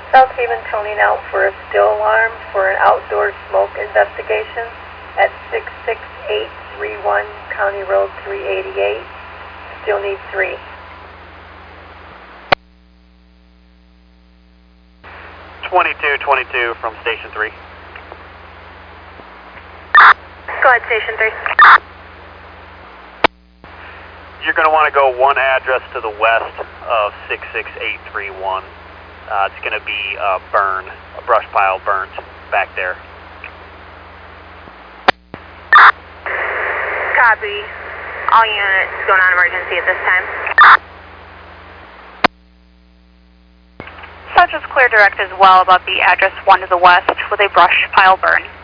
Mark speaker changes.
Speaker 1: South Haven toning out for a still alarm for an outdoor smoke investigation at 66831 County Road 388. Still need 3.
Speaker 2: (2222) from Station 3.
Speaker 3: Go ahead, Station 3.
Speaker 2: You're going to want to go one address to the west of 66831. It's going to be a brush pile burnt back there.
Speaker 3: Copy. All units going on emergency at this time.
Speaker 4: Such as clear direct as well about the address 1 to the west with a brush pile burn.